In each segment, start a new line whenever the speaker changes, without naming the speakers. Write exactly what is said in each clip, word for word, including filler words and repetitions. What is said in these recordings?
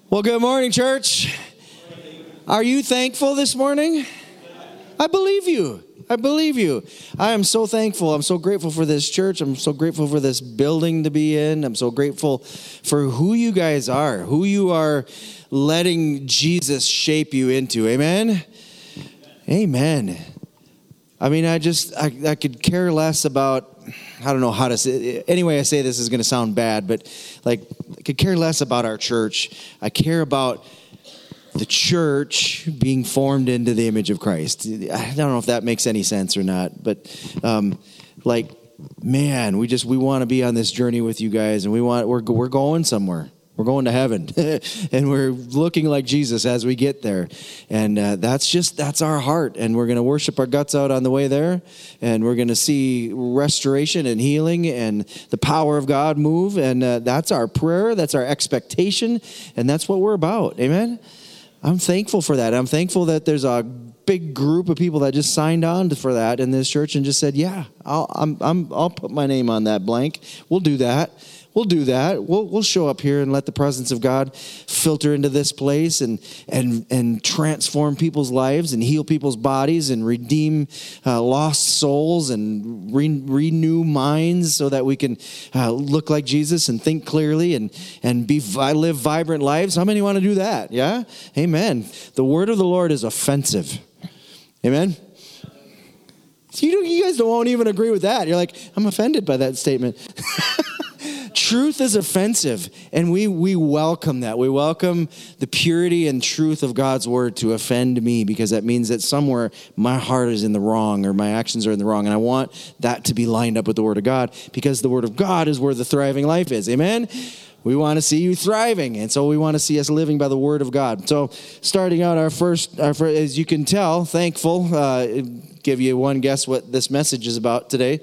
Well, good morning, church. Are you thankful this morning? I believe you. I believe you. I am so thankful. I'm so grateful for this church. I'm so grateful for this building to be in. I'm so grateful for who you guys are, who you are letting Jesus shape you into. Amen? Amen. I mean, I just, I, I could care less about, I don't know how to say, anyway I say this is going to sound bad, but like, I could care less about our church. I care about the church being formed into the image of Christ. I don't know if that makes any sense or not, but um, like, man, we just, we want to be on this journey with you guys, and we want, we're, we're going somewhere. We're going to heaven, and we're looking like Jesus as we get there. And uh, that's just, that's our heart. And we're going to worship our guts out on the way there. And we're going to see restoration and healing and the power of God move. And uh, that's our prayer. That's our expectation. And that's what we're about. Amen? I'm thankful for that. I'm thankful that there's a big group of people that just signed on for that in this church and just said, yeah, I'll, I'm, I'm, I'll put my name on that blank. We'll do that. We'll do that. We'll we'll show up here and let the presence of God filter into this place and and and transform people's lives and heal people's bodies and redeem uh, lost souls and re- renew minds so that we can uh, look like Jesus and think clearly and and be live vibrant lives. How many want to do that? Yeah? Amen. The word of the Lord is offensive. Amen. You don't, you guys don't even agree with that. You're like, I'm offended by that statement. Truth is offensive, and we we welcome that. We welcome the purity and truth of God's word to offend me, because that means that somewhere my heart is in the wrong or my actions are in the wrong, and I want that to be lined up with the word of God, because the word of God is where the thriving life is. Amen? We want to see you thriving, and so we want to see us living by the word of God. So starting out our first, our first as you can tell, thankful, uh, give you one guess what this message is about today.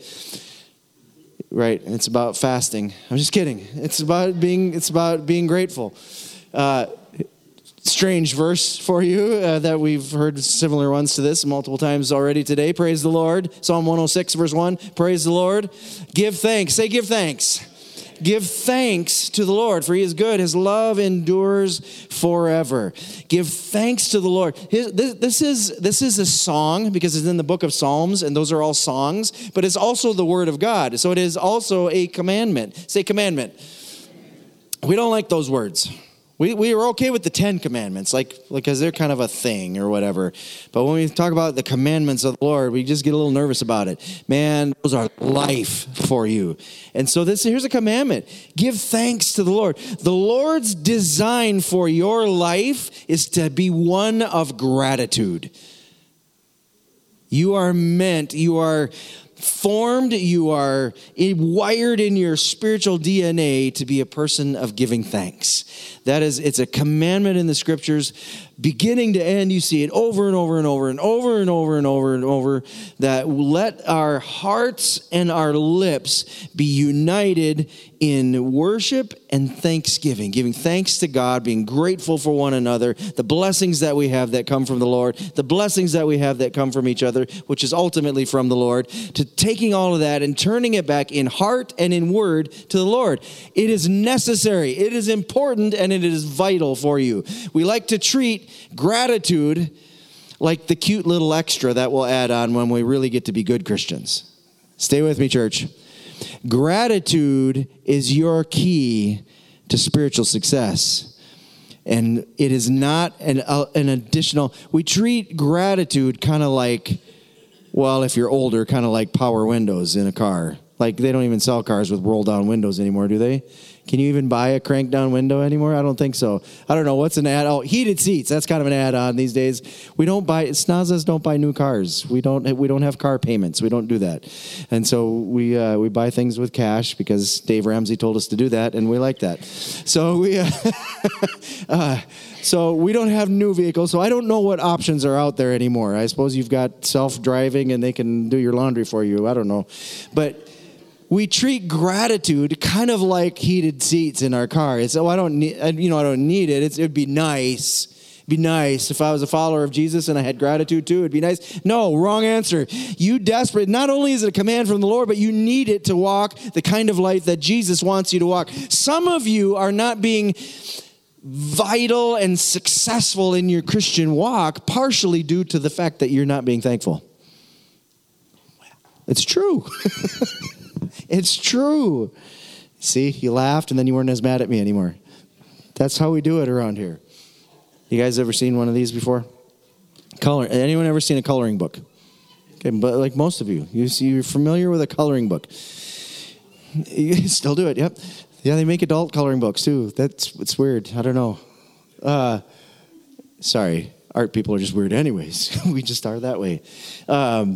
Right, it's about fasting. I'm just kidding. It's about being. It's about being grateful. Uh, strange verse for you uh, that we've heard similar ones to this multiple times already today. Praise the Lord. Psalm one oh six, verse one. Praise the Lord. Give thanks. Say, give thanks. Give thanks to the Lord, for he is good. His love endures forever. Give thanks to the Lord. His, this, this is this is a song because it's in the book of Psalms, and those are all songs, but it's also the word of God. So it is also a commandment. Say commandment. We don't like those words. We we are okay with the Ten Commandments, like because they're kind of a thing or whatever. But when we talk about the commandments of the Lord, we just get a little nervous about it. Man, those are life for you. And so this here's a commandment. Give thanks to the Lord. The Lord's design for your life is to be one of gratitude. You are meant, you are formed, you are wired in your spiritual D N A to be a person of giving thanks. That is, it's a commandment in the scriptures, beginning to end. You see it over and over and over and over and over and over and over, that let our hearts and our lips be united in worship and thanksgiving, giving thanks to God, being grateful for one another, the blessings that we have that come from the Lord, the blessings that we have that come from each other, which is ultimately from the Lord, to taking all of that and turning it back in heart and in word to the Lord. It is necessary, it is important, and it is vital for you. We like to treat gratitude like the cute little extra that we'll add on when we really get to be good Christians. Stay with me, church. Gratitude is your key to spiritual success. And it is not an, uh, an additional, we treat gratitude kind of like, well, if you're older, kind of like power windows in a car. Like they don't even sell cars with roll down windows anymore, do they? Can you even buy a crank down window anymore? I don't think so. I don't know. What's an add? Oh, heated seats. That's kind of an add-on these days. We don't buy, Snazas don't buy new cars. We don't We don't have car payments. We don't do that. And so we uh, we buy things with cash because Dave Ramsey told us to do that, and we like that. So we uh, uh, so we don't have new vehicles, so I don't know what options are out there anymore. I suppose you've got self-driving and they can do your laundry for you. I don't know. But we treat gratitude kind of like heated seats in our car. It's, oh, I don't need, you know, I don't need it. It's, it'd be nice. It'd be nice if I was a follower of Jesus and I had gratitude too. It'd be nice. No, wrong answer. You desperate. Not only is it a command from the Lord, but you need it to walk the kind of life that Jesus wants you to walk. Some of you are not being vital and successful in your Christian walk, partially due to the fact that you're not being thankful. It's true. It's true. See, you laughed and then you weren't as mad at me anymore. That's how we do it around here. You guys ever seen one of these before? Color. Anyone ever seen a coloring book? Okay, but like most of you, you see, you're familiar with a coloring book. You still do it, yep. Yeah, they make adult coloring books too. That's it's weird. I don't know. Uh, sorry, art people are just weird anyways. We just are that way. Um,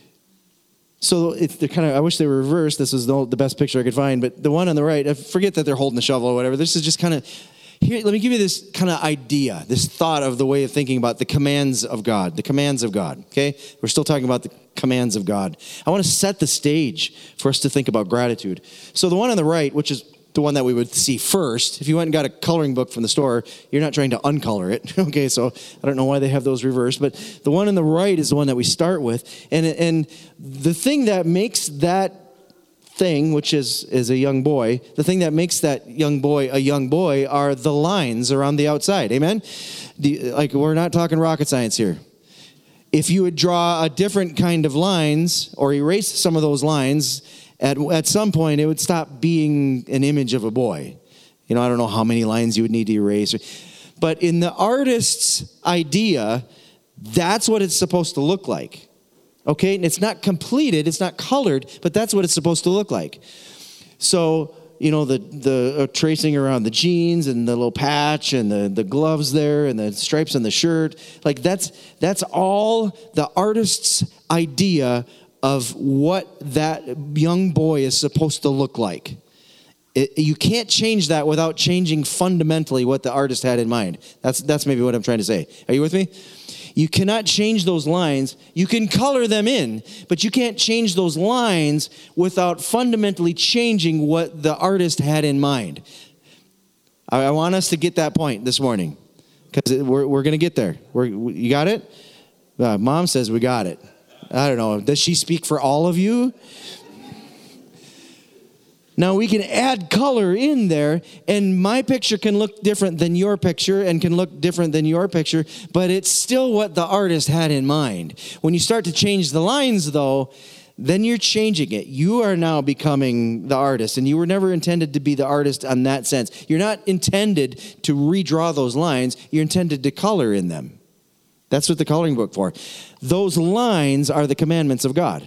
so it's they're kind of. I wish they were reversed. This is the, the best picture I could find. But the one on the right, I forget that they're holding the shovel or whatever. This is just kind of. Here, let me give you this kind of idea, this thought of the way of thinking about the commands of God, the commands of God, okay? We're still talking about the commands of God. I want to set the stage for us to think about gratitude. So the one on the right, which is the one that we would see first, if you went and got a coloring book from the store, you're not trying to uncolor it, okay? So I don't know why they have those reversed, but the one on the right is the one that we start with. And, and the thing that makes that thing, which is, is a young boy, the thing that makes that young boy a young boy are the lines around the outside. Amen? The, like, we're not talking rocket science here. If you would draw a different kind of lines or erase some of those lines, at, at some point it would stop being an image of a boy. You know, I don't know how many lines you would need to erase. But in the artist's idea, that's what it's supposed to look like. Okay, and it's not completed, it's not colored, but that's what it's supposed to look like. So, you know, the the uh, tracing around the jeans and the little patch and the, the gloves there and the stripes on the shirt, like that's that's all the artist's idea of what that young boy is supposed to look like. It, you can't change that without changing fundamentally what the artist had in mind. That's that's maybe what I'm trying to say. Are you with me? You cannot change those lines. You can color them in, but you can't change those lines without fundamentally changing what the artist had in mind. I, I want us to get that point this morning because we're we're going to get there. We're, you got it? Uh, Mom says we got it. I don't know. Does she speak for all of you? Now, we can add color in there, and my picture can look different than your picture and can look different than your picture, but it's still what the artist had in mind. When you start to change the lines, though, then you're changing it. You are now becoming the artist, and you were never intended to be the artist in that sense. You're not intended to redraw those lines. You're intended to color in them. That's what the coloring book for. Those lines are the commandments of God.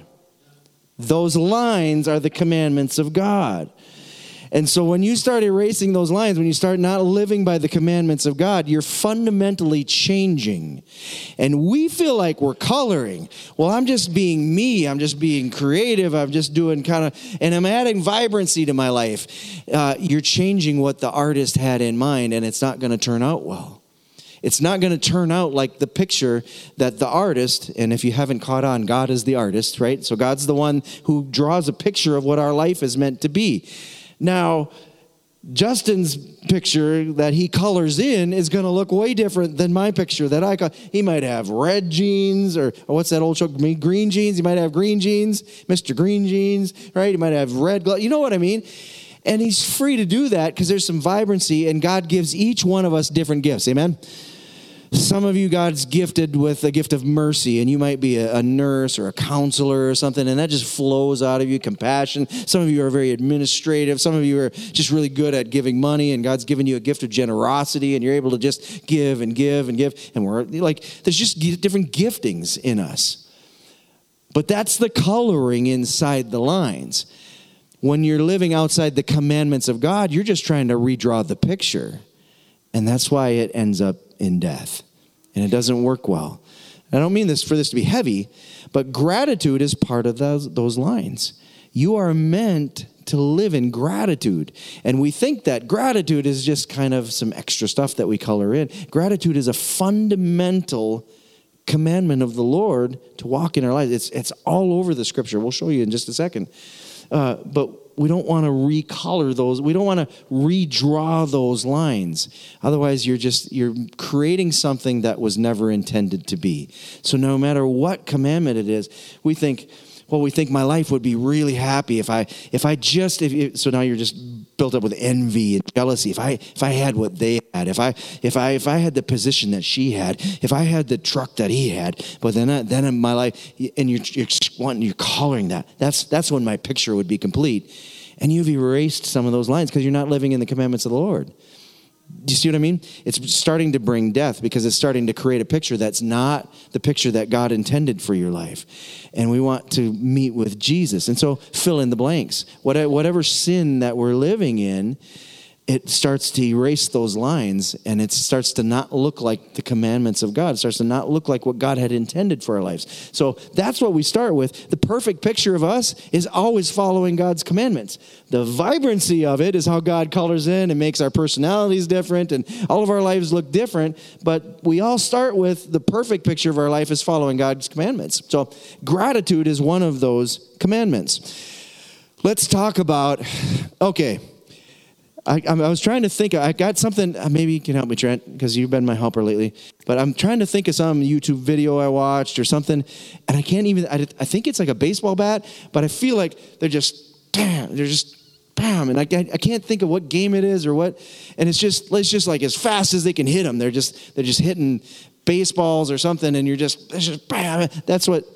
Those lines are the commandments of God. And so when you start erasing those lines, when you start not living by the commandments of God, you're fundamentally changing. And we feel like we're coloring. Well, I'm just being me. I'm just being creative. I'm just doing kind of, and I'm adding vibrancy to my life. Uh, you're changing what the artist had in mind, and it's not going to turn out well. It's not going to turn out like the picture that the artist, and if you haven't caught on, God is the artist, right? So God's the one who draws a picture of what our life is meant to be. Now, Justin's picture that he colors in is going to look way different than my picture that I got. He might have red jeans or, or what's that old show? Green jeans. He might have green jeans, Mister Green Jeans, right? He might have red gloves. You know what I mean? And he's free to do that because there's some vibrancy, and God gives each one of us different gifts. Amen? Some of you, God's gifted with a gift of mercy, and you might be a, a nurse or a counselor or something, and that just flows out of you, compassion. Some of you are very administrative. Some of you are just really good at giving money, and God's given you a gift of generosity, and you're able to just give and give and give. And we're like, there's just different giftings in us. But that's the coloring inside the lines. When you're living outside the commandments of God, you're just trying to redraw the picture. And that's why it ends up in death. And it doesn't work well. I don't mean this for this to be heavy, but gratitude is part of those, those lines. You are meant to live in gratitude. And we think that gratitude is just kind of some extra stuff that we color in. Gratitude is a fundamental commandment of the Lord to walk in our lives. It's, it's all over the scripture. We'll show you in just a second. Uh, but we don't want to recolor those. We don't want to redraw those lines. Otherwise, you're just, you're creating something that was never intended to be. So no matter what commandment it is, we think, well, we think my life would be really happy if I, if I just, if, so now you're just built up with envy and jealousy. If I, if I had what they had, if I, if I, if I had the position that she had, if I had the truck that he had, but then, I, then in my life, and you're, you're wanting, you're coloring that. That's, that's when my picture would be complete. And you've erased some of those lines because you're not living in the commandments of the Lord. Do you see what I mean? It's starting to bring death because it's starting to create a picture that's not the picture that God intended for your life. And we want to meet with Jesus. And so fill in the blanks. Whatever sin that we're living in, it starts to erase those lines, and it starts to not look like the commandments of God. It starts to not look like what God had intended for our lives. So that's what we start with. The perfect picture of us is always following God's commandments. The vibrancy of it is how God colors in and makes our personalities different, and all of our lives look different. But we all start with the perfect picture of our life is following God's commandments. So gratitude is one of those commandments. Let's talk about, okay, I, I was trying to think. I got something. Maybe you can help me, Trent, because you've been my helper lately. But I'm trying to think of some YouTube video I watched or something, and I can't even. I, I think it's like a baseball bat, but I feel like they're just, bam, they're just, bam, and I, I can't think of what game it is or what. And it's just, it's just like as fast as they can hit them. They're just, they're just hitting baseballs or something, and you're just, it's just, bam. That's what.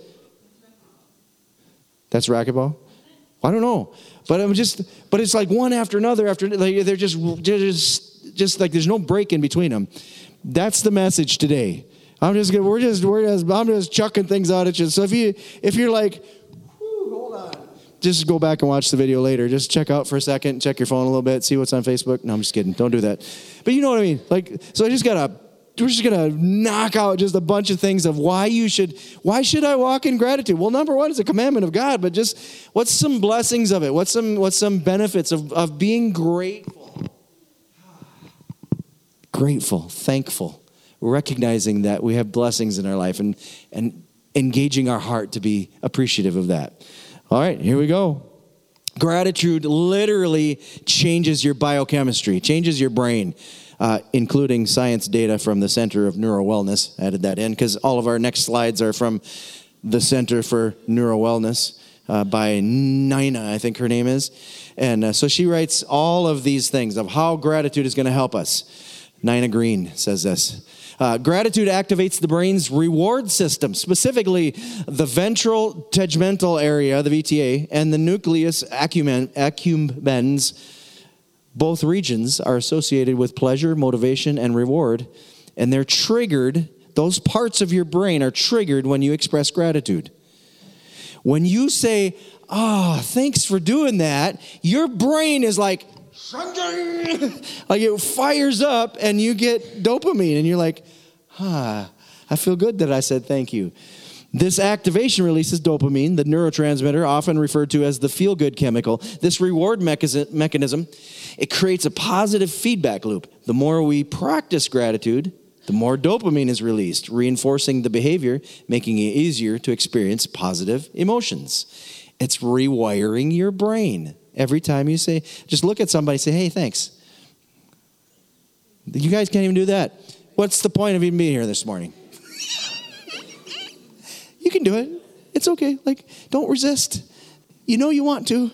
That's racquetball. I don't know, but I'm just, but it's like one after another after, like they're just, just, just like there's no break in between them. That's the message today. I'm just gonna, we're just, we're just, I'm just chucking things out at you. So if you, if you're like, whew, hold on, just go back and watch the video later. Just check out for a second, check your phone a little bit, see what's on Facebook. No, I'm just kidding. Don't do that. But you know what I mean? Like, so I just gotta. We're just going to knock out just a bunch of things of why you should, why should I walk in gratitude? Well, number one, it's a commandment of God, but just what's some blessings of it? What's some, what's some benefits of, of being grateful? Grateful, thankful, recognizing that we have blessings in our life and, and engaging our heart to be appreciative of that. All right, here we go. Gratitude literally changes your biochemistry, changes your brain. Uh, including science data from the Center of Neuro Wellness. I added that in because all of our next slides are from the Center for Neuro Wellness uh, by Nina, I think her name is. And uh, so she writes all of these things of how gratitude is going to help us. Nina Green says this. Uh, gratitude activates the brain's reward system, specifically the ventral tegmental area, the V T A, and the nucleus accumbens. Both regions are associated with pleasure, motivation, and reward, and they're triggered, those parts of your brain are triggered when you express gratitude. When you say, oh, thanks for doing that, your brain is like, like it fires up and you get dopamine, and you're like, ah, I feel good that I said thank you. This activation releases dopamine, the neurotransmitter, often referred to as the feel-good chemical. This reward mechanism, it creates a positive feedback loop. The more we practice gratitude, the more dopamine is released, reinforcing the behavior, making it easier to experience positive emotions. It's rewiring your brain. Every time you say, just look at somebody and say, hey, thanks. You guys can't even do that. What's the point of even being here this morning? You can do it. It's okay. Like, don't resist. You know you want to.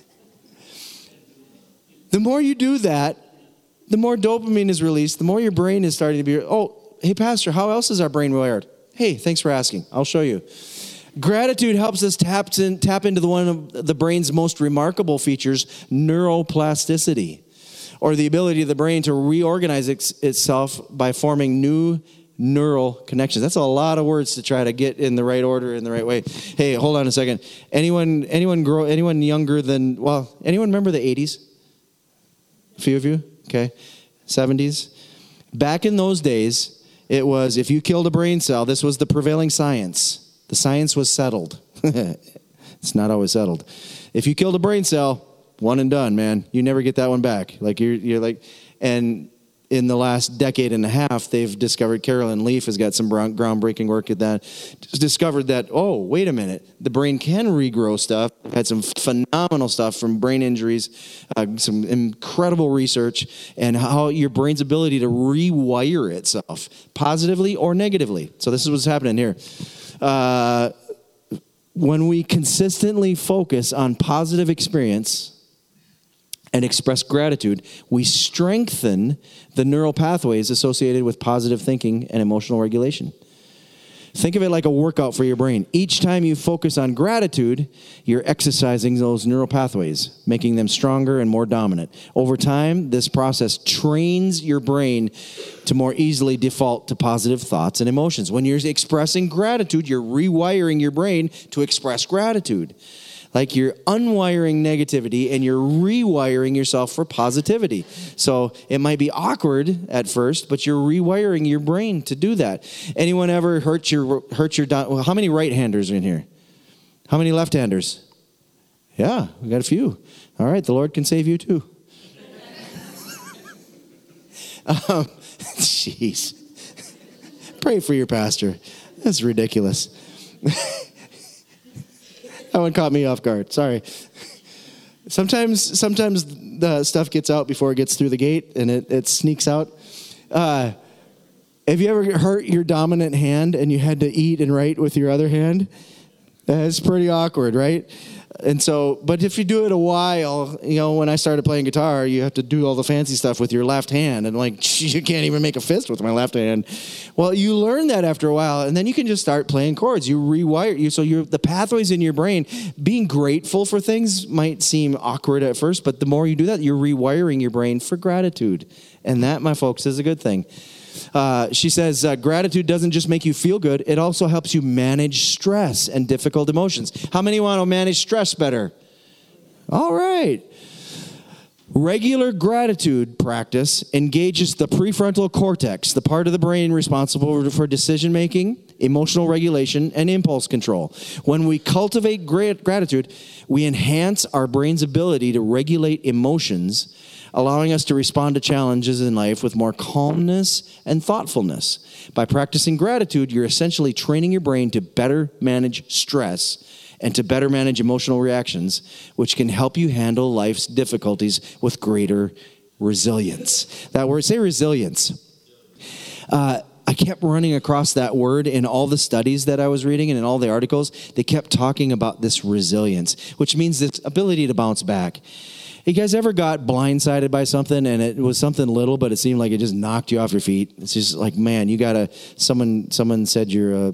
The more you do that, the more dopamine is released, the more your brain is starting to be, oh, hey, Pastor, how else is our brain wired? Hey, thanks for asking. I'll show you. Gratitude helps us tap, in, tap into the one of the brain's most remarkable features, neuroplasticity, or the ability of the brain to reorganize ex- itself by forming new neural connections. That's a lot of words to try to get in the right order, in the right way. Hey, hold on a second. Anyone, anyone grow, anyone younger than, well, anyone remember the eighties? A few of you? Okay. seventies? Back in those days, it was, if you killed a brain cell, this was the prevailing science. The science was settled. It's not always settled. If you killed a brain cell, one and done, man. You never get that one back. Like you're, you're like, and in the last decade and a half, they've discovered, Carolyn Leaf has got some groundbreaking work at that, just discovered that, oh, wait a minute, the brain can regrow stuff. Had some phenomenal stuff from brain injuries, uh, some incredible research, and how your brain's ability to rewire itself, positively or negatively. So this is what's happening here. Uh, when we consistently focus on positive experience and express gratitude, we strengthen the neural pathways associated with positive thinking and emotional regulation. Think of it like a workout for your brain. Each time you focus on gratitude, you're exercising those neural pathways, making them stronger and more dominant. Over time, this process trains your brain to more easily default to positive thoughts and emotions. When you're expressing gratitude, you're rewiring your brain to express gratitude. Like you're unwiring negativity and you're rewiring yourself for positivity. So it might be awkward at first, but you're rewiring your brain to do that. Anyone ever hurt your hurt your? Well, how many right-handers are in here? How many left-handers? Yeah, we got a few. All right, the Lord can save you too. um, Jeez, pray for your pastor. That's ridiculous. That one caught me off guard. Sorry. Sometimes sometimes the stuff gets out before it gets through the gate, and it, it sneaks out. Uh, have you ever hurt your dominant hand and you had to eat and write with your other hand? That's pretty awkward, right? And so, but if you do it a while, you know, when I started playing guitar, you have to do all the fancy stuff with your left hand. And like, you can't even make a fist with my left hand. Well, you learn that after a while, and then you can just start playing chords. You rewire you. So you're, the pathways in your brain, being grateful for things might seem awkward at first, but the more you do that, you're rewiring your brain for gratitude. And that, my folks, is a good thing. Uh, she says, uh, gratitude doesn't just make you feel good. It also helps you manage stress and difficult emotions. How many want to manage stress better? All right. Regular gratitude practice engages the prefrontal cortex, the part of the brain responsible for decision-making, emotional regulation, and impulse control. When we cultivate grat- gratitude, we enhance our brain's ability to regulate emotions, allowing us to respond to challenges in life with more calmness and thoughtfulness. By practicing gratitude, you're essentially training your brain to better manage stress and to better manage emotional reactions, which can help you handle life's difficulties with greater resilience. That word, say resilience. Uh, I kept running across that word in all the studies that I was reading and in all the articles. They kept talking about this resilience, which means this ability to bounce back. You guys ever got blindsided by something and it was something little, but it seemed like it just knocked you off your feet? It's just like, man, you gotta, someone, someone said you're a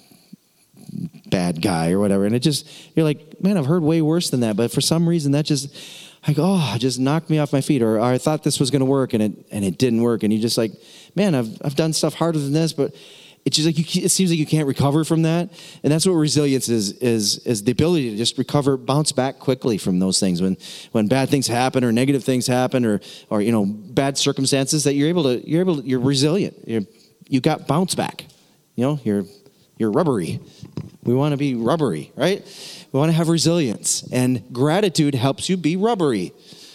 bad guy or whatever. And it just, you're like, man, I've heard way worse than that. But for some reason that just, like, oh, just knocked me off my feet. Or, or I thought this was going to work and it, and it didn't work. And you just like, man, I've, I've done stuff harder than this, but it's just like, you, it seems like you can't recover from that. And that's what resilience is, is, is the ability to just recover, bounce back quickly from those things. When, when bad things happen or negative things happen or, or, you know, bad circumstances, that you're able to, you're able to, you're resilient. You're, you got bounce back, you know, you're, you're rubbery. We want to be rubbery, right? We want to have resilience, and gratitude helps you be rubbery.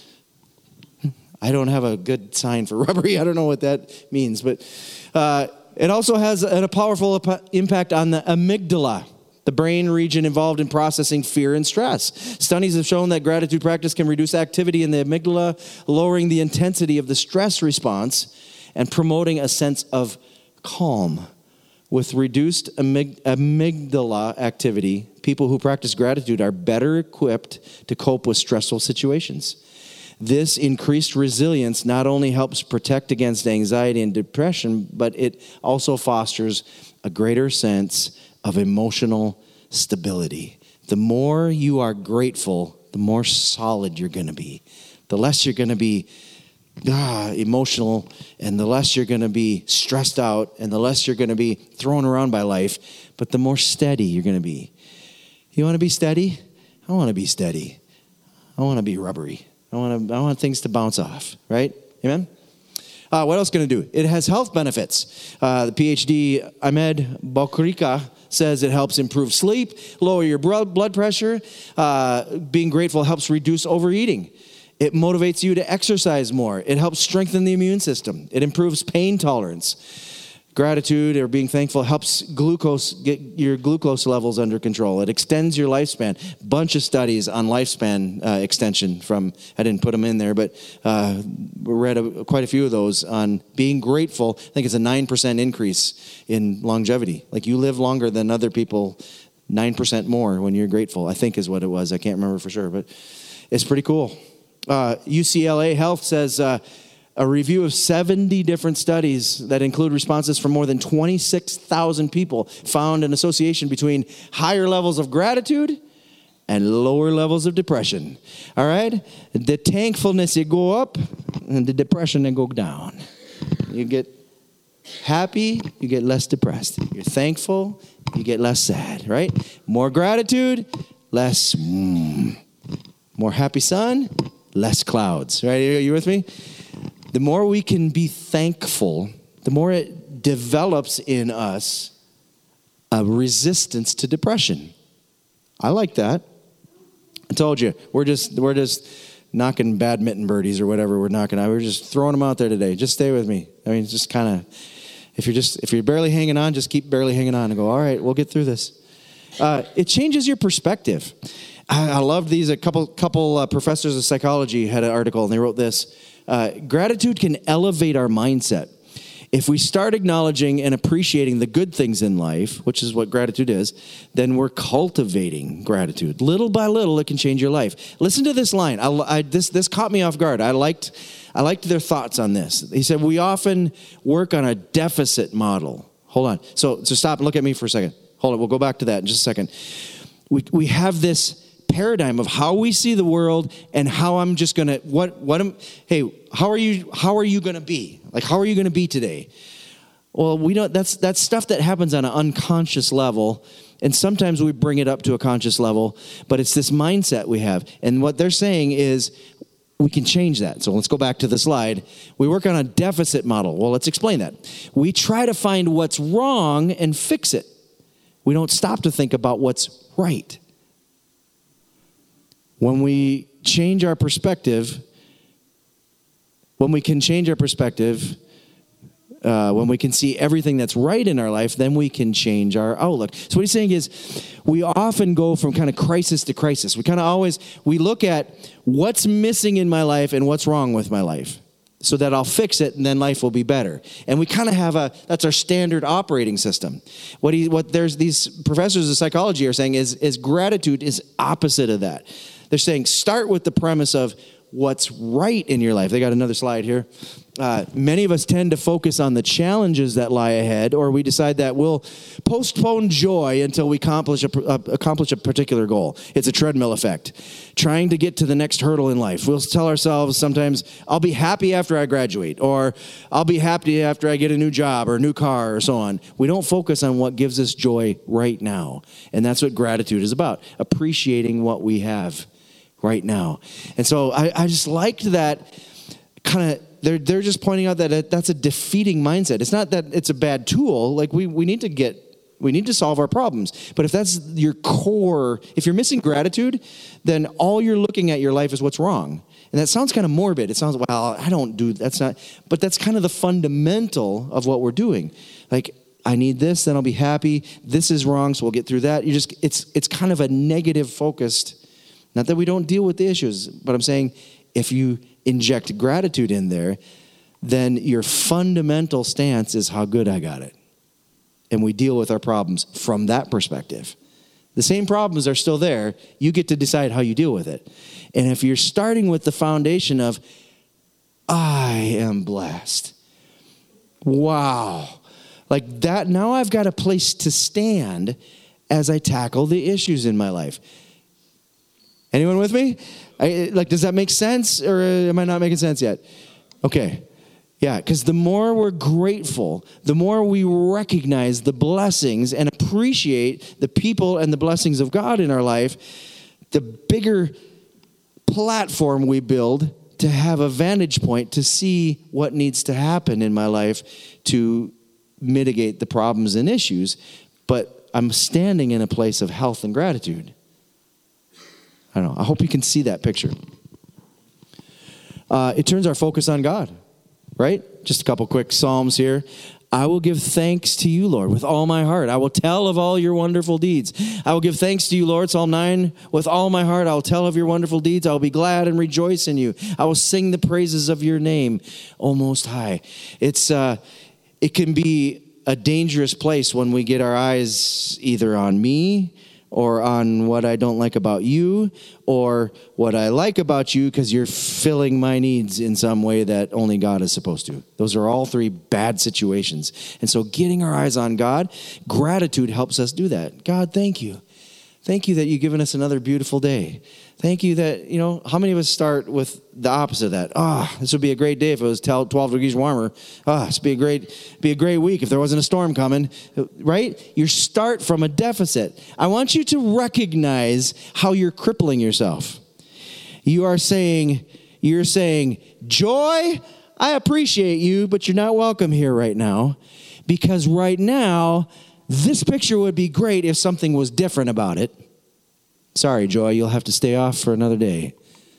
I don't have a good sign for rubbery. I don't know what that means, but uh, it also has a, a powerful impact on the amygdala, the brain region involved in processing fear and stress. Studies have shown that gratitude practice can reduce activity in the amygdala, lowering the intensity of the stress response and promoting a sense of calm. With reduced amyg- amygdala activity, people who practice gratitude are better equipped to cope with stressful situations. This increased resilience not only helps protect against anxiety and depression, but it also fosters a greater sense of emotional stability. The more you are grateful, the more solid you're going to be. The less you're going to be Ah, emotional, and the less you're going to be stressed out, and the less you're going to be thrown around by life, but the more steady you're going to be. You want to be steady? I want to be steady. I want to be rubbery. I want to. I want things to bounce off, right? Amen? Uh, what else going to do? It has health benefits. Uh, the PhD Ahmed Bokrika says it helps improve sleep, lower your blood pressure. Uh, being grateful helps reduce overeating. It motivates you to exercise more. It helps strengthen the immune system. It improves pain tolerance. Gratitude or being thankful helps glucose get your glucose levels under control. It extends your lifespan. Bunch of studies on lifespan uh, extension from, I didn't put them in there, but uh, we read a, quite a few of those on being grateful. I think it's a nine percent increase in longevity. Like you live longer than other people nine percent more when you're grateful, I think is what it was. I can't remember for sure, but it's pretty cool. Uh, U C L A Health says uh, a review of seventy different studies that include responses from more than twenty-six thousand people found an association between higher levels of gratitude and lower levels of depression. All right? The thankfulness, you go up, and the depression, they go down. You get happy, you get less depressed. You're thankful, you get less sad, right? More gratitude, less, mm, more happy sun, less clouds, right? Are you with me? The more we can be thankful, the more it develops in us a resistance to depression. I like that. I told you, we're just we're just knocking badminton birdies or whatever we're knocking out. We're just throwing them out there today. Just stay with me. I mean, it's just kind of, if you're just if you're barely hanging on, just keep barely hanging on and go, all right, we'll get through this. Uh, it changes your perspective. I, I love these. A couple couple uh, professors of psychology had an article, and they wrote this. Uh, gratitude can elevate our mindset. If we start acknowledging and appreciating the good things in life, which is what gratitude is, then we're cultivating gratitude. Little by little, it can change your life. Listen to this line. I, I, this, this caught me off guard. I liked, I liked their thoughts on this. He said, we often work on a deficit model. Hold on. So, so stop and look at me for a second. Hold on. We'll go back to that in just a second. We, we have this paradigm of how we see the world and how I'm just going to, what, what am, hey, how are you, how are you going to be? Like, how are you going to be today? Well, we don't, that's, that's stuff that happens on an unconscious level. And sometimes we bring it up to a conscious level, but it's this mindset we have. And what they're saying is we can change that. So let's go back to the slide. We work on a deficit model. Well, let's explain that. We try to find what's wrong and fix it. We don't stop to think about what's right. When we change our perspective, when we can change our perspective, uh, when we can see everything that's right in our life, then we can change our outlook. So what he's saying is we often go from kind of crisis to crisis. We kind of always, we look at what's missing in my life and what's wrong with my life so that I'll fix it and then life will be better. And we kind of have a, that's our standard operating system. What he, what there's these professors of psychology are saying is, is gratitude is opposite of that. They're saying start with the premise of what's right in your life. They got another slide here. Uh, many of us tend to focus on the challenges that lie ahead, or we decide that we'll postpone joy until we accomplish a, uh, accomplish a particular goal. It's a treadmill effect. Trying to get to the next hurdle in life. We'll tell ourselves sometimes, I'll be happy after I graduate, or I'll be happy after I get a new job or a new car or so on. We don't focus on what gives us joy right now. And that's what gratitude is about, appreciating what we have right now. And so I, I just liked that kind of, they're they're just pointing out that it, that's a defeating mindset. It's not that it's a bad tool. Like we, we need to get, we need to solve our problems. But if that's your core, if you're missing gratitude, then all you're looking at your life is what's wrong. And that sounds kind of morbid. It sounds, well, I don't do, that's not, but that's kind of the fundamental of what we're doing. Like, I need this, then I'll be happy. This is wrong, so we'll get through that. You just, it's it's kind of a negative focused. Not that we don't deal with the issues, but I'm saying if you inject gratitude in there, then your fundamental stance is how good I got it. And we deal with our problems from that perspective. The same problems are still there. You get to decide how you deal with it. And if you're starting with the foundation of, I am blessed. Wow. Like that, now I've got a place to stand as I tackle the issues in my life. Anyone with me? I, like, does that make sense, or am I not making sense yet? Okay. Yeah, because the more we're grateful, the more we recognize the blessings and appreciate the people and the blessings of God in our life, the bigger platform we build to have a vantage point to see what needs to happen in my life to mitigate the problems and issues. But I'm standing in a place of health and gratitude. I don't know. I hope you can see that picture. Uh, it turns our focus on God, right? Just a couple quick Psalms here. I will give thanks to you, Lord, with all my heart. I will tell of all your wonderful deeds. I will give thanks to you, Lord. Psalm nine, with all my heart, I will tell of your wonderful deeds. I will be glad and rejoice in you. I will sing the praises of your name, O Most High. It's, uh, it can be a dangerous place when we get our eyes either on me or on what I don't like about you, or what I like about you because you're filling my needs in some way that only God is supposed to. Those are all three bad situations. And so getting our eyes on God, gratitude helps us do that. God, thank you. Thank you that you've given us another beautiful day. Thank you that, you know, how many of us start with the opposite of that? Ah, oh, this would be a great day if it was twelve degrees warmer. Ah, oh, this would be a great, be a great week if there wasn't a storm coming, right? You start from a deficit. I want you to recognize how you're crippling yourself. You are saying, you're saying, joy, I appreciate you, but you're not welcome here right now, because right now, this picture would be great if something was different about it. Sorry, Joy, you'll have to stay off for another day.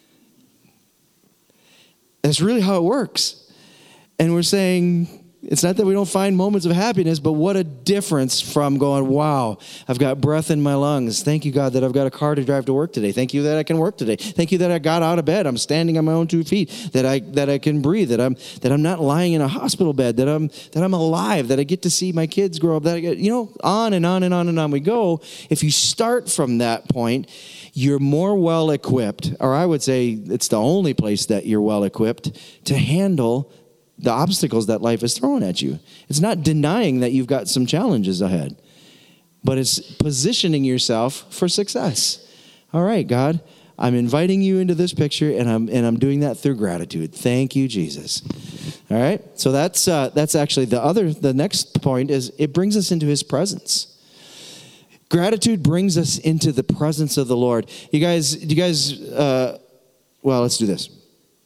That's really how it works. And we're saying, it's not that we don't find moments of happiness, but what a difference from going, wow, I've got breath in my lungs. Thank you, God, that I've got a car to drive to work today. Thank you that I can work today. Thank you that I got out of bed. I'm standing on my own two feet, that I that I can breathe, that I'm that I'm not lying in a hospital bed, that I'm that I'm alive, that I get to see my kids grow up, that I get, you know, on and on and on and on we go. If you start from that point, you're more well equipped, or I would say it's the only place that you're well equipped to handle the obstacles that life is throwing at you. It's not denying that you've got some challenges ahead, but it's positioning yourself for success. All right, God, I'm inviting you into this picture, and I'm and I'm doing that through gratitude. Thank you, Jesus. All right, so that's uh, that's actually the other. The next point is it brings us into His presence. Gratitude brings us into the presence of the Lord. You guys, you guys. Uh, well, let's do this.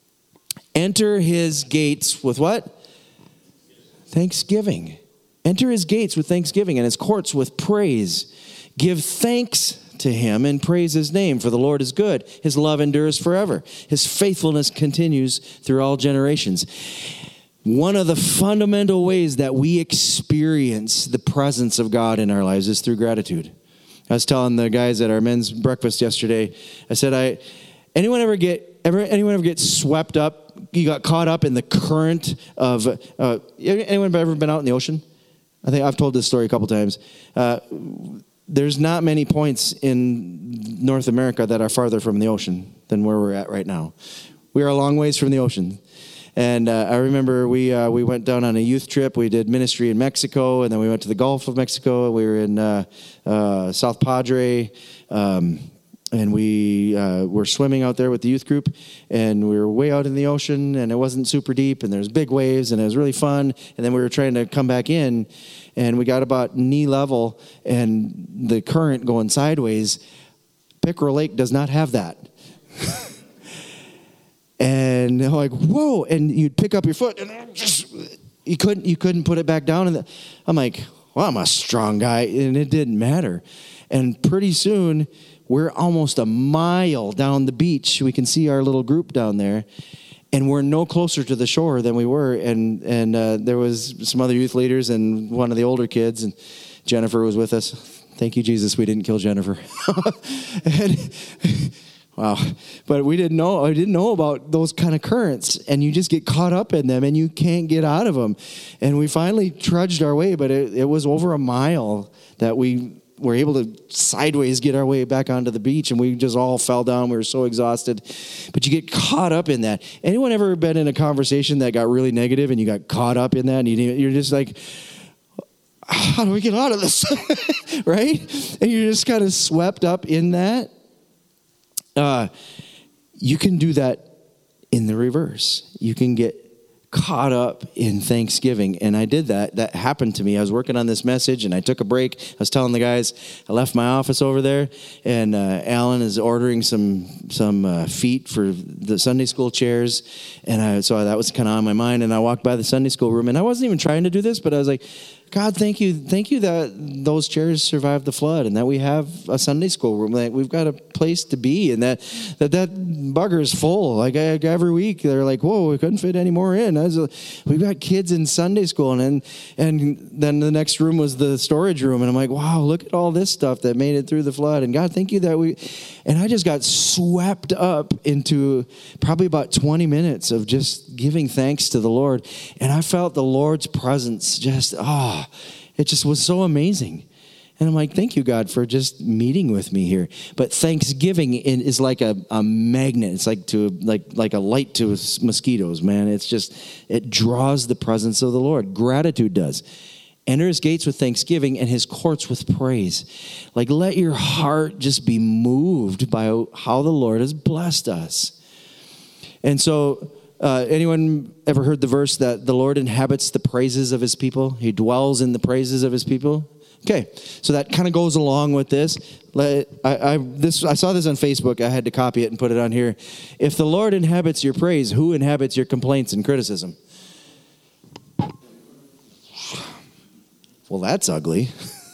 Enter His gates with what? Thanksgiving. Enter His gates with thanksgiving and His courts with praise. Give thanks to Him and praise His name, for the Lord is good. His love endures forever. His faithfulness continues through all generations. One of the fundamental ways that we experience the presence of God in our lives is through gratitude. I was telling the guys at our men's breakfast yesterday, I said, I anyone ever get ever anyone ever get swept up? You got caught up in the current of, uh, anyone ever been out in the ocean? I think I've told this story a couple times. Uh, there's not many points in North America that are farther from the ocean than where we're at right now. We are a long ways from the ocean. And uh, I remember we uh, we went down on a youth trip. We did ministry in Mexico, and then we went to the Gulf of Mexico. We were in uh, uh, South Padre, um, and we uh, were swimming out there with the youth group, and we were way out in the ocean, and it wasn't super deep, and there was big waves, and it was really fun. And then we were trying to come back in, and we got about knee level, and the current going sideways. Pickerel Lake does not have that. And they're like, whoa, and you'd pick up your foot, and just you couldn't you couldn't put it back down. And I'm like, well, I'm a strong guy, and it didn't matter. And pretty soon, we're almost a mile down the beach. We can see our little group down there, and we're no closer to the shore than we were. And and uh, there was some other youth leaders and one of the older kids, and Jennifer was with us. Thank you, Jesus, we didn't kill Jennifer. and, wow. But we didn't know, I didn't know about those kind of currents, and you just get caught up in them and you can't get out of them. And we finally trudged our way, but it, it was over a mile that we were able to sideways get our way back onto the beach, and we just all fell down. We were so exhausted. But you get caught up in that. Anyone ever been in a conversation that got really negative and you got caught up in that, and you, you're just like, how do we get out of this? Right? And you're just kind of swept up in that. Uh, you can do that in the reverse. You can get caught up in Thanksgiving. And I did that. That happened to me. I was working on this message, and I took a break. I was telling the guys, I left my office over there, and uh, Alan is ordering some some uh, feet for the Sunday school chairs. And I, so that was kind of on my mind. And I walked by the Sunday school room, and I wasn't even trying to do this, but I was like, God, thank you. Thank you that those chairs survived the flood, and that we have a Sunday school room. Like, we've got a place to be, and that that, that bugger is full. Like, I, every week, they're like, whoa, we couldn't fit any more in. I was, we've got kids in Sunday school. And, and then the next room was the storage room. And I'm like, wow, look at all this stuff that made it through the flood. And God, thank you that we... And I just got swept up into probably about twenty minutes of just giving thanks to the Lord. And I felt the Lord's presence just, ah, oh, it just was so amazing. And I'm like, thank you, God, for just meeting with me here. But thanksgiving is like a, a magnet. It's like to like like a light to mosquitoes, man. It's just, it draws the presence of the Lord. Gratitude does. Enter his gates with thanksgiving and his courts with praise. Like, let your heart just be moved by how the Lord has blessed us. And so, uh, anyone ever heard the verse that the Lord inhabits the praises of his people? He dwells in the praises of his people. Okay, so that kind of goes along with this. I, I, this. I saw this on Facebook. I had to copy it and put it on here. If the Lord inhabits your praise, who inhabits your complaints and criticism? Well, that's ugly.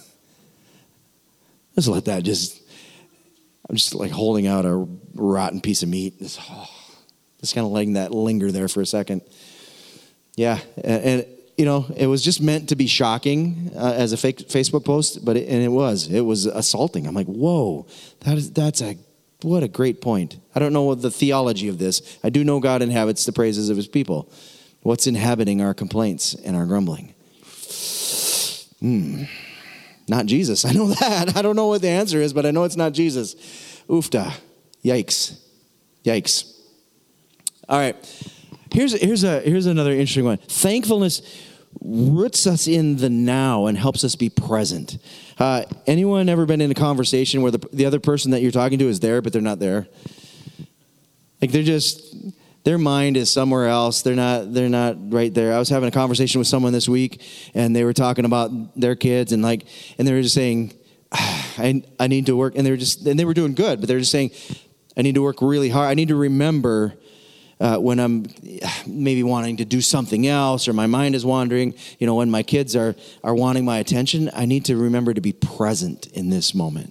Just let that just, I'm just like holding out a rotten piece of meat. Just, oh, just kind of letting that linger there for a second. Yeah, and, and you know, it was just meant to be shocking uh, as a fake Facebook post, but it, and it was. It was assaulting. I'm like, whoa, that is that's a what a great point. I don't know what the theology of this. I do know God inhabits the praises of his people. What's inhabiting our complaints and our grumbling? Hmm. Not Jesus. I know that. I don't know what the answer is, but I know it's not Jesus. Oofta. Yikes. Yikes. All right. Here's here's a here's another interesting one. Thankfulness roots us in the now and helps us be present. Uh, anyone ever been in a conversation where the the other person that you're talking to is there, but they're not there? Like they're just, their mind is somewhere else. They're not they're not right there. I was having a conversation with someone this week, and they were talking about their kids, and like, and they were just saying, I I need to work, and they were just, and they were doing good, but they were just saying, I need to work really hard. I need to remember. Uh, when I'm maybe wanting to do something else or my mind is wandering, you know, when my kids are are wanting my attention, I need to remember to be present in this moment.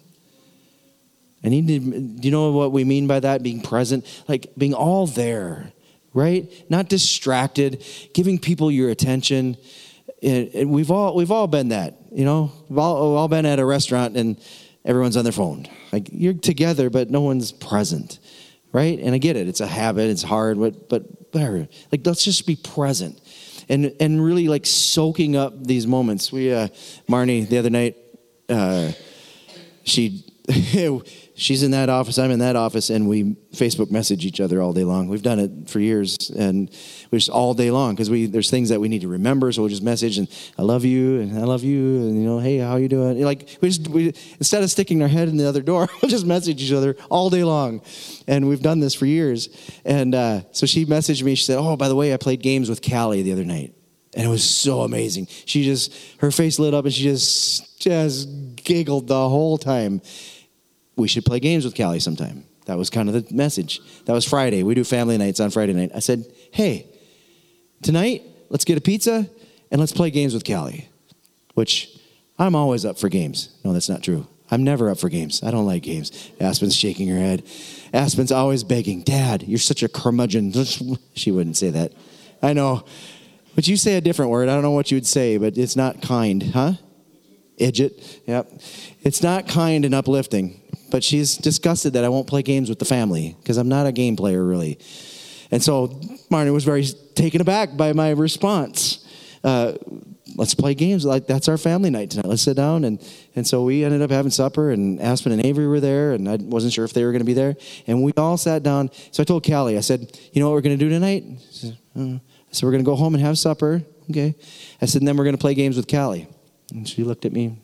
I need to, do you know what we mean by that? Being present, like being all there, right? Not distracted, giving people your attention. And, and we've all we've all been that, you know. We've all, we've all been at a restaurant and everyone's on their phone. Like you're together, but no one's present. Right? And I get it. It's a habit. It's hard, but but whatever. Like, let's just be present and and really like soaking up these moments. We, uh, Marnie, the other night, uh, she she's in that office. I'm in that office, and we Facebook message each other all day long. We've done it for years, and we just all day long because we there's things that we need to remember. So we'll just message and I love you, and I love you, and you know, hey, how you doing? Like we just we instead of sticking our head in the other door, we'll just message each other all day long, and we've done this for years. And uh, so she messaged me. She said, "Oh, by the way, I played games with Callie the other night, and it was so amazing." She just her face lit up, and she just just giggled the whole time. We should play games with Callie sometime. That was kind of the message. That was Friday. We do family nights on Friday night. I said, hey, tonight, let's get a pizza and let's play games with Callie, which I'm always up for games. No, that's not true. I'm never up for games. I don't like games. Aspen's shaking her head. Aspen's always begging, Dad, you're such a curmudgeon. She wouldn't say that. I know. But you say a different word. I don't know what you would say, but it's not kind, huh? Idjit. Yep. It's not kind and uplifting. But she's disgusted that I won't play games with the family because I'm not a game player, really. And so Marnie was very taken aback by my response. Uh, let's play games. Like that's our family night tonight. Let's sit down. And, and so we ended up having supper, and Aspen and Avery were there, and I wasn't sure if they were going to be there. And we all sat down. So I told Callie, I said, you know what we're going to do tonight? She said, uh, I said, we're going to go home and have supper. Okay. I said, and then we're going to play games with Callie. And she looked at me.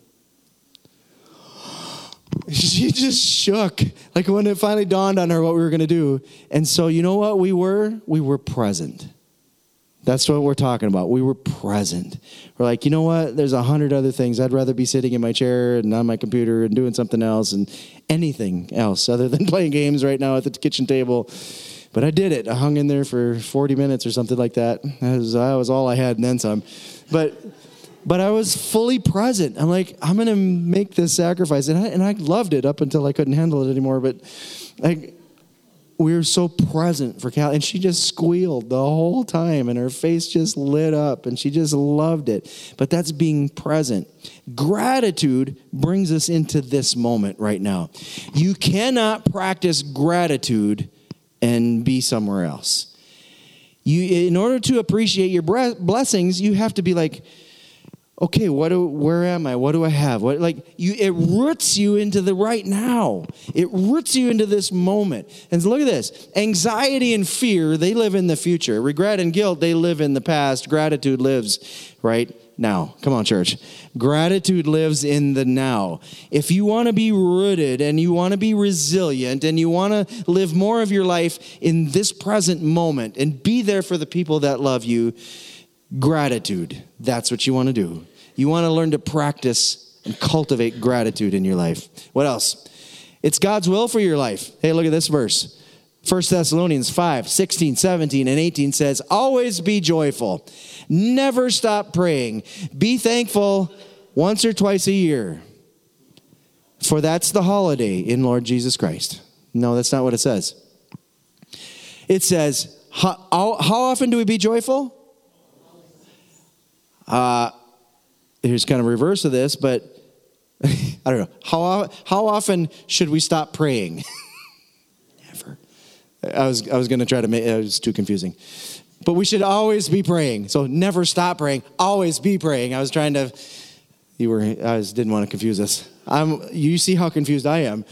She just shook, like when it finally dawned on her what we were going to do. And so you know what we were? We were present. That's what we're talking about. We were present. We're like, you know what? There's a hundred other things. I'd rather be sitting in my chair and on my computer and doing something else and anything else other than playing games right now at the kitchen table. But I did it. I hung in there for forty minutes or something like that. That was, that was all I had and then some. But... But I was fully present. I'm like, I'm going to make this sacrifice. And I, and I loved it up until I couldn't handle it anymore. But like, we were so present for Callie. And she just squealed the whole time. And her face just lit up. And she just loved it. But that's being present. Gratitude brings us into this moment right now. You cannot practice gratitude and be somewhere else. You, in order to appreciate your blessings, you have to be like, okay, what do, where am I? What do I have? What, like you, it roots you into the right now. It roots you into this moment. And look at this. Anxiety and fear, they live in the future. Regret and guilt, they live in the past. Gratitude lives right now. Come on, church. Gratitude lives in the now. If you want to be rooted and you want to be resilient and you want to live more of your life in this present moment and be there for the people that love you, gratitude, that's what you want to do. You want to learn to practice and cultivate gratitude in your life. What else? It's God's will for your life. Hey, look at this verse. First Thessalonians five, sixteen, seventeen, and eighteen says, always be joyful. Never stop praying. Be thankful once or twice a year. For that's the holiday in Lord Jesus Christ. No, that's not what it says. It says, how, how often do we be joyful? Uh, here's kind of a reverse of this, but I don't know. How, how often should we stop praying? Never. I was I was going to try to make it was too confusing. But we should always be praying. So never stop praying. Always be praying. I was trying to, you were, I was, didn't want to confuse us. I'm, you see how confused I am.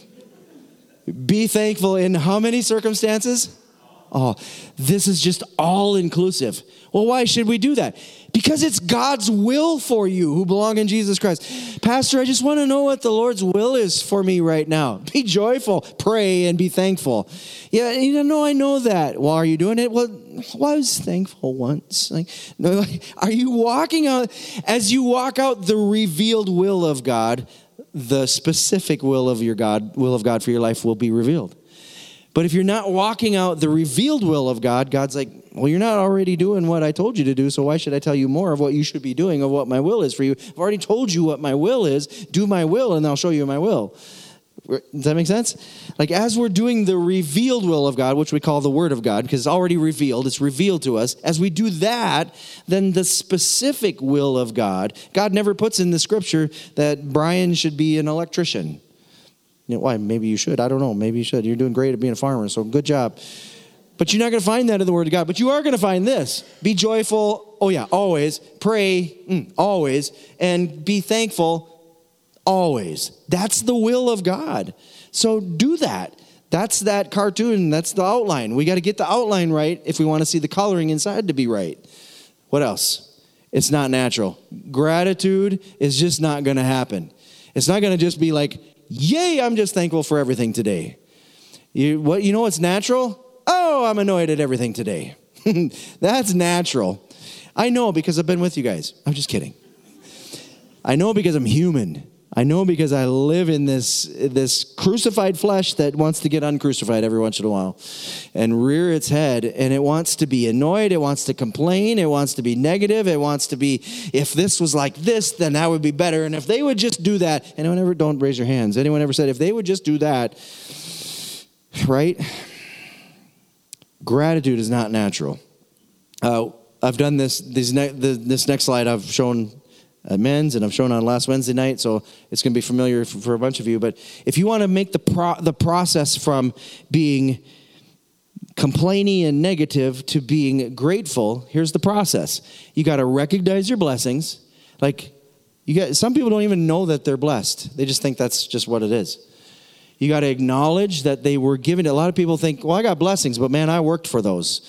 Be thankful in how many circumstances? Oh, this is just all inclusive. Well, why should we do that? Because it's God's will for you who belong in Jesus Christ. Pastor, I just want to know what the Lord's will is for me right now. Be joyful, pray, and be thankful. Yeah, you know, I know that. Well, are you doing it? Well, I was thankful once. Like, no, like, are you walking out, as you walk out the revealed will of God, the specific will of your God, will of God for your life will be revealed. But if you're not walking out the revealed will of God, God's like, well, you're not already doing what I told you to do, so why should I tell you more of what you should be doing, of what my will is for you? I've already told you what my will is. Do my will, and I'll show you my will. Does that make sense? Like, as we're doing the revealed will of God, which we call the Word of God, because it's already revealed, it's revealed to us. As we do that, then the specific will of God, God never puts in the Scripture that Brian should be an electrician. You know, why? Maybe you should. I don't know. Maybe you should. You're doing great at being a farmer, so good job. But you're not going to find that in the Word of God. But you are going to find this. Be joyful. Oh, yeah, always. Pray, mm, always. And be thankful, always. That's the will of God. So do that. That's that cartoon. That's the outline. We got to get the outline right if we want to see the coloring inside to be right. What else? It's not natural. Gratitude is just not going to happen. It's not going to just be like, yay, I'm just thankful for everything today. You what? You know what's natural? Oh, I'm annoyed at everything today. That's natural. I know because I've been with you guys. I'm just kidding. I know because I'm human. I know because I live in this, this crucified flesh that wants to get uncrucified every once in a while and rear its head. And it wants to be annoyed. It wants to complain. It wants to be negative. It wants to be, if this was like this, then that would be better. And if they would just do that. Anyone ever, don't raise your hands. Anyone ever said, if they would just do that, right? Gratitude is not natural. Uh, I've done this, these ne- the, this next slide I've shown at men's, and I've shown on last Wednesday night, so it's going to be familiar for, for a bunch of you. But if you want to make the pro- the process from being complaining and negative to being grateful, here's the process. You got to recognize your blessings. Like, you got some people don't even know that they're blessed. They just think that's just what it is. You got to acknowledge that they were given. A lot of people think, well, I got blessings, but man, I worked for those.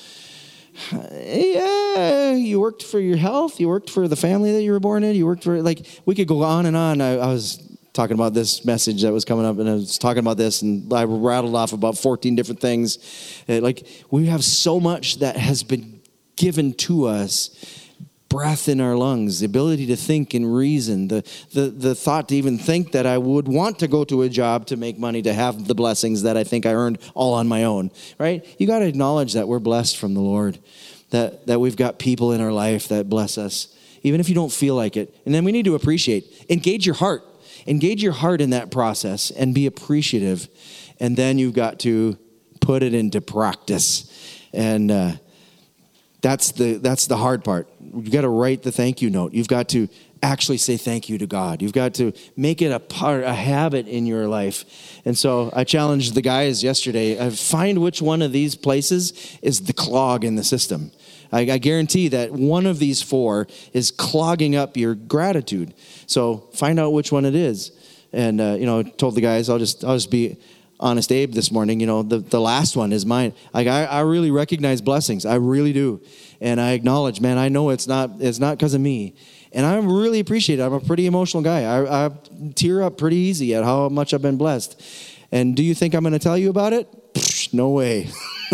Yeah, you worked for your health. You worked for the family that you were born in. You worked for, like, we could go on and on. I, I was talking about this message that was coming up, and I was talking about this, and I rattled off about fourteen different things. Uh, like, we have so much that has been given to us. Breath in our lungs, the ability to think and reason, the, the, the thought to even think that I would want to go to a job to make money, to have the blessings that I think I earned all on my own, right? You got to acknowledge that we're blessed from the Lord, that, that we've got people in our life that bless us, even if you don't feel like it. And then we need to appreciate. Engage your heart. Engage your heart in that process and be appreciative. And then you've got to put it into practice. And, uh, That's the that's the hard part. You've got to write the thank you note. You've got to actually say thank you to God. You've got to make it a part, a habit in your life. And so I challenged the guys yesterday, uh, find which one of these places is the clog in the system. I, I guarantee that one of these four is clogging up your gratitude. So find out which one it is. And, uh, you know, I told the guys, I'll just, I'll just be honest Abe this morning. You know, the, the last one is mine. Like I, I really recognize blessings. I really do. And I acknowledge, man, I know it's not, it's not because of me. And I really appreciate it. I'm a pretty emotional guy. I, I tear up pretty easy at how much I've been blessed. And do you think I'm going to tell you about it? Psh, no way.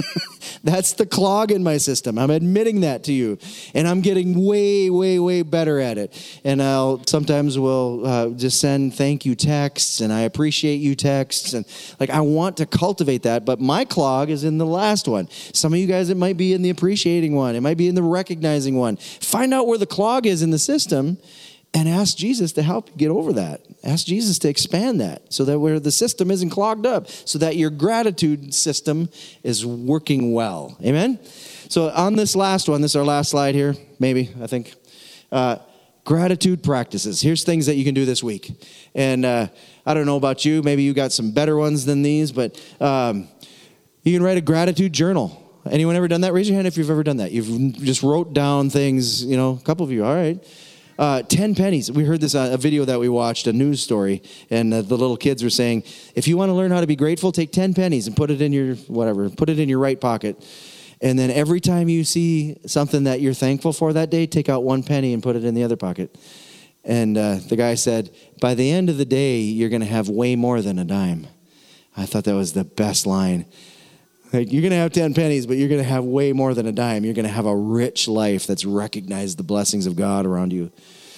That's the clog in my system. I'm admitting that to you. And I'm getting way, way, way better at it. And I'll sometimes will uh, just send thank you texts and I appreciate you texts. And like, I want to cultivate that, but my clog is in the last one. Some of you guys, it might be in the appreciating one. It might be in the recognizing one. Find out where the clog is in the system and ask Jesus to help you get over that. Ask Jesus to expand that so that where the system isn't clogged up, so that your gratitude system is working well. Amen? So on this last one, this is our last slide here, maybe, I think. Uh, gratitude practices. Here's things that you can do this week. And uh, I don't know about you. Maybe you got some better ones than these, but um, you can write a gratitude journal. Anyone ever done that? Raise your hand if you've ever done that. You've just wrote down things, you know, a couple of you, all right. Uh, ten pennies. We heard this on a video that we watched, a news story, and uh, the little kids were saying, if you want to learn how to be grateful, take ten pennies and put it in your, whatever, put it in your right pocket. And then every time you see something that you're thankful for that day, take out one penny and put it in the other pocket. And uh, the guy said, by the end of the day, you're going to have way more than a dime. I thought that was the best line. Like, you're going to have ten pennies, but you're going to have way more than a dime. You're going to have a rich life that's recognized the blessings of God around you.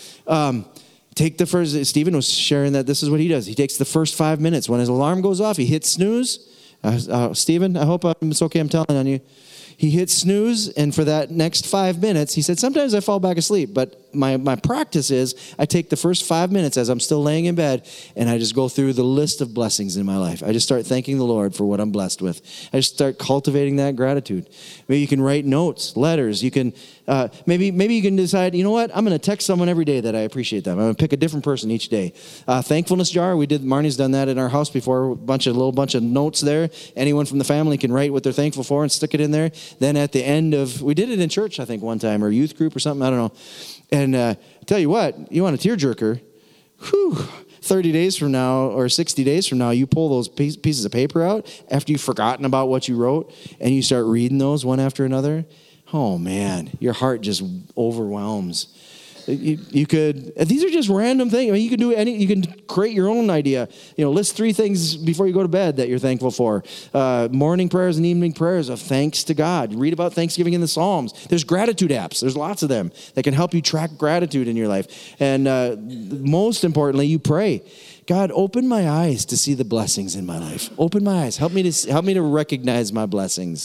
Um, take the first, Stephen was sharing that this is what he does. He takes the first five minutes. When his alarm goes off, he hits snooze. Uh, uh, Stephen, I hope I'm, it's okay I'm telling on you. He hits snooze, and for that next five minutes, he said, sometimes I fall back asleep, but my, my practice is I take the first five minutes as I'm still laying in bed, and I just go through the list of blessings in my life. I just start thanking the Lord for what I'm blessed with. I just start cultivating that gratitude. Maybe you can write notes, letters. You can uh, maybe maybe you can decide, you know what, I'm going to text someone every day that I appreciate them. I'm going to pick a different person each day. Uh, thankfulness jar, we did, Marnie's done that in our house before, a bunch of little bunch of notes there. Anyone from the family can write what they're thankful for and stick it in there. Then at the end of, we did it in church, I think, one time, or youth group or something, I don't know. And uh, tell you what, you want a tearjerker, whew, thirty days from now or sixty days from now, you pull those pieces of paper out after you've forgotten about what you wrote, and you start reading those one after another. Oh, man, your heart just overwhelms. You, you could, these are just random things. I mean, you can do any, you can create your own idea. You know, list three things before you go to bed that you're thankful for. Uh, morning prayers and evening prayers of thanks to God. Read about Thanksgiving in the Psalms. There's gratitude apps. There's lots of them that can help you track gratitude in your life. And uh, most importantly, you pray. God, open my eyes to see the blessings in my life. Open my eyes. Help me to help me to recognize my blessings.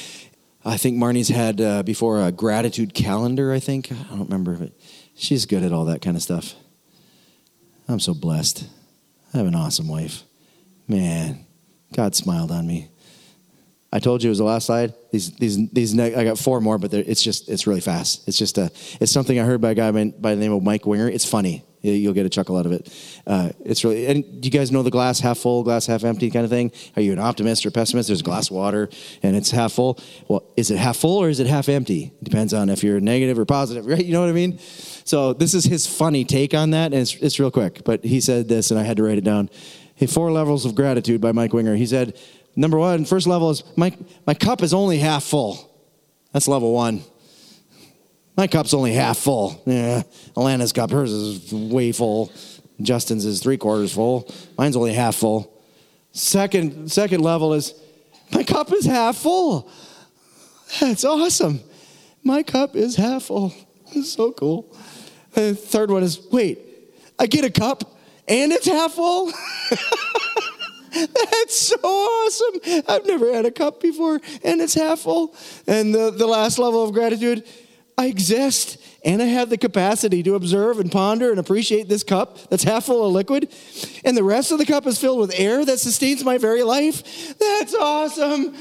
I think Marnie's had uh, before a gratitude calendar, I think. I don't remember, but she's good at all that kind of stuff. I'm so blessed. I have an awesome wife. Man, God smiled on me. I told you it was the last slide. These, these, these. I got four more, but it's just, it's really fast. It's just a, it's something I heard by a guy by the name of Mike Winger. It's funny. You'll get a chuckle out of it. Uh, it's really, and do you guys know the glass half full, glass half empty kind of thing? Are you an optimist or pessimist? There's a glass of water and it's half full. Well, is it half full or is it half empty? It depends on if you're negative or positive, right? You know what I mean? So this is his funny take on that, and it's, it's real quick. But he said this, and I had to write it down. Hey, Four Levels of Gratitude by Mike Winger. He said, number one, first level is, my, my cup is only half full. That's level one. My cup's only half full. Yeah, Alana's cup, hers is way full. Justin's is three quarters full. Mine's only half full. Second, second level is, my cup is half full. That's awesome. My cup is half full. It's so cool. And third one is, wait, I get a cup and it's half full? That's so awesome. I've never had a cup before and it's half full. And the, the last level of gratitude, I exist and I have the capacity to observe and ponder and appreciate this cup that's half full of liquid. And the rest of the cup is filled with air that sustains my very life. That's awesome.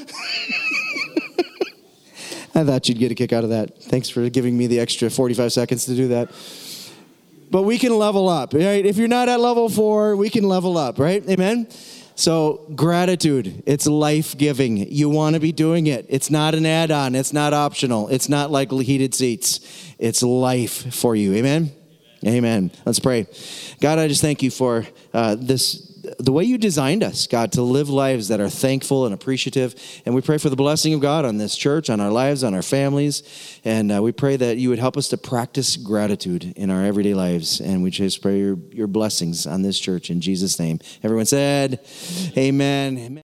I thought you'd get a kick out of that. Thanks for giving me the extra forty-five seconds to do that. But we can level up, right? If you're not at level four, we can level up, right? Amen? So gratitude, it's life-giving. You want to be doing it. It's not an add-on. It's not optional. It's not like heated seats. It's life for you. Amen? Amen. Let's pray. God, I just thank you for uh, this, the way you designed us, God, to live lives that are thankful and appreciative. And we pray for the blessing of God on this church, on our lives, on our families. And uh, we pray that you would help us to practice gratitude in our everyday lives. And we just pray your, your blessings on this church in Jesus' name. Everyone said, amen. Amen.